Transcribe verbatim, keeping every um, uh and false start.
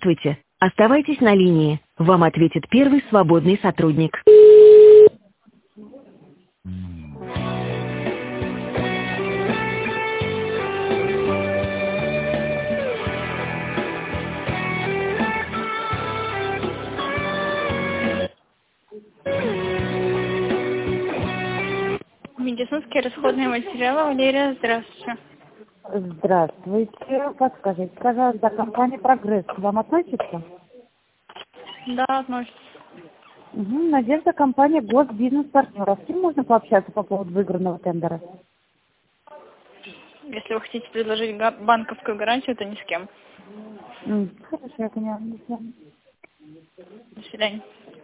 Здравствуйте. Оставайтесь на линии. Вам ответит первый свободный сотрудник. Медицинские расходные материалы. Валерия, здравствуйте. Здравствуйте. Подскажите, пожалуйста, компания «Прогресс» к вам относится? Да, относится. Угу. Надежда, компания «Госбизнес-партнер». А с кем можно пообщаться по поводу выигранного тендера? Если вы хотите предложить га- банковскую гарантию, то ни с кем. М, Хорошо, я поняла. До свидания.